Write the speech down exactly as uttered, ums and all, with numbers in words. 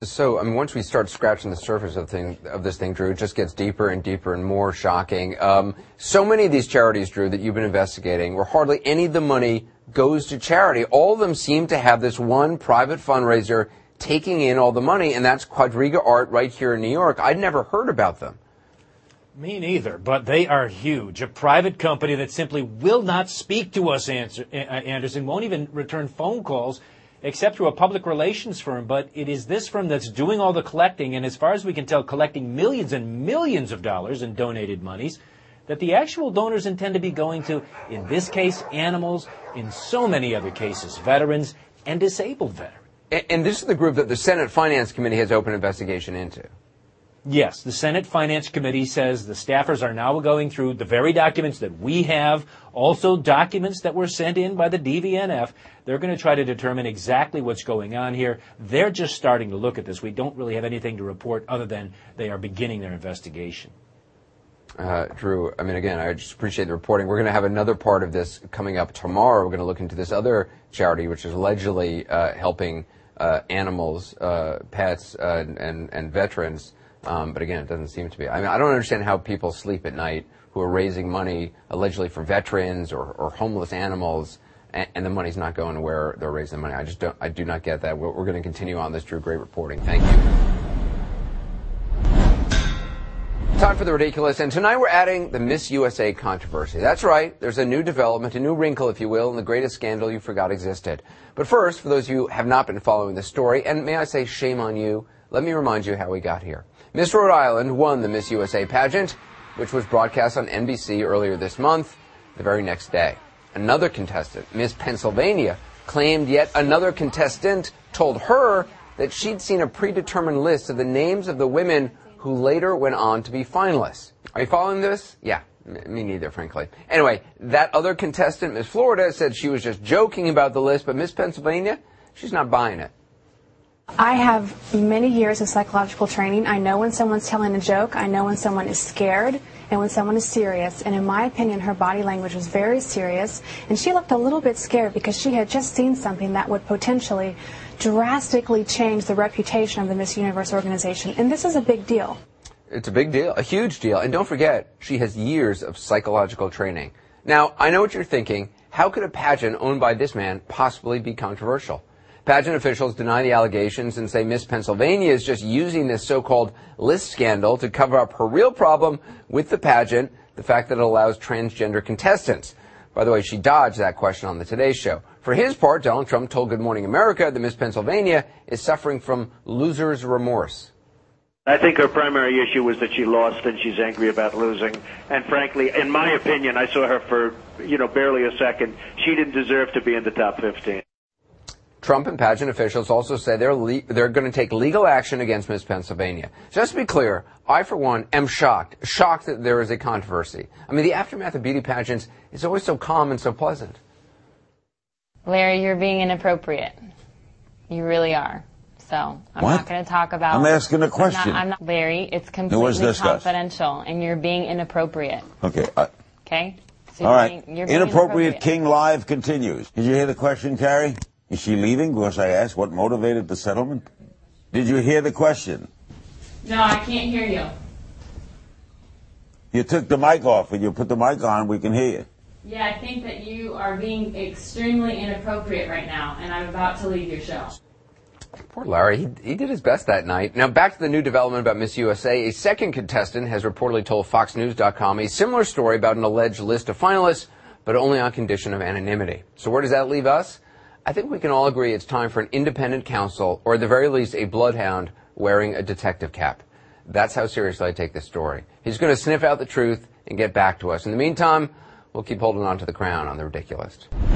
So, I mean, once we start scratching the surface of, thing, of this thing, Drew, it just gets deeper and deeper and more shocking. Um, so many of these charities, Drew, that you've been investigating, where hardly any of the money goes to charity. All of them seem to have this one private fundraiser taking in all the money, and that's Quadriga Art right here in New York. I'd never heard about them. Me neither, but they are huge. A private company that simply will not speak to us, Anderson, won't even return phone calls, except through a public relations firm. But it is this firm that's doing all the collecting, and as far as we can tell, collecting millions and millions of dollars in donated monies that the actual donors intend to be going to, in this case, animals, in so many other cases, veterans and disabled veterans. And, and this is the group that the Senate Finance Committee has opened investigation into. Yes, the Senate Finance Committee says the staffers are now going through the very documents that we have, also documents that were sent in by the D V N F. They're going to try to determine exactly what's going on here. They're just starting to look at this. We don't really have anything to report other than they are beginning their investigation. Uh, Drew, I mean, again, I just appreciate the reporting. We're going to have another part of this coming up tomorrow. We're going to look into this other charity, which is allegedly uh, helping uh, animals, uh, pets, uh, and, and veterans. Um, but again, it doesn't seem to be. I mean, I don't understand how people sleep at night who are raising money allegedly for veterans or, or homeless animals, and, and the money's not going to where they're raising the money. I just don't. I do not get that. We're, we're going to continue on this, Drew. Great reporting. Thank you. Time for the ridiculous, and tonight we're adding the Miss U S A controversy. That's right. There's a new development, a new wrinkle, if you will, in the greatest scandal you forgot existed. But first, for those of you who have not been following the story, and may I say shame on you, let me remind you how we got here. Miss Rhode Island won the Miss U S A pageant, which was broadcast on N B C earlier this month, the very next day. Another contestant, Miss Pennsylvania, claimed yet another contestant told her that she'd seen a predetermined list of the names of the women who later went on to be finalists. Are you following this? Yeah, me neither, frankly. Anyway, that other contestant, Miss Florida, said she was just joking about the list, but Miss Pennsylvania, she's not buying it. I have many years of psychological training. I know when someone's telling a joke. I know when someone is scared and when someone is serious. And in my opinion, her body language was very serious. And she looked a little bit scared because she had just seen something that would potentially drastically change the reputation of the Miss Universe organization. And this is a big deal. It's a big deal, a huge deal. And don't forget, she has years of psychological training. Now, I know what you're thinking. How could a pageant owned by this man possibly be controversial? Pageant officials deny the allegations and say Miss Pennsylvania is just using this so-called list scandal to cover up her real problem with the pageant, the fact that it allows transgender contestants. By the way, she dodged that question on the Today Show. For his part, Donald Trump told Good Morning America that Miss Pennsylvania is suffering from loser's remorse. I think her primary issue was that she lost and she's angry about losing. And frankly, in my opinion, I saw her for, you know, barely a second. She didn't deserve to be in the top fifteen. Trump and pageant officials also say they're le- they're going to take legal action against Miss Pennsylvania. Just to be clear, I, for one, am shocked, shocked that there is a controversy. I mean, the aftermath of beauty pageants is always so calm and so pleasant. Larry, you're being inappropriate. You really are. So I'm what? not going to talk about... I'm asking a question. I'm not, I'm not Larry, it's completely confidential, and you're being inappropriate. Okay. Uh, okay? So all you're right. Being, you're being inappropriate King Live continues. Did you hear the question, Carrie? Is she leaving? Because I asked what motivated the settlement. Did you hear the question? No, I can't hear you. You took the mic off. When you put the mic on, we can hear you. Yeah, I think that you are being extremely inappropriate right now, and I'm about to leave your show. Poor Larry. He, he did his best that night. Now, back to the new development about Miss U S A. A second contestant has reportedly told Fox News dot com a similar story about an alleged list of finalists, but only on condition of anonymity. So where does that leave us? I think we can all agree it's time for an independent counsel, or at the very least a bloodhound wearing a detective cap. That's how seriously I take this story. He's going to sniff out the truth and get back to us. In the meantime, we'll keep holding on to the crown on The Ridiculous.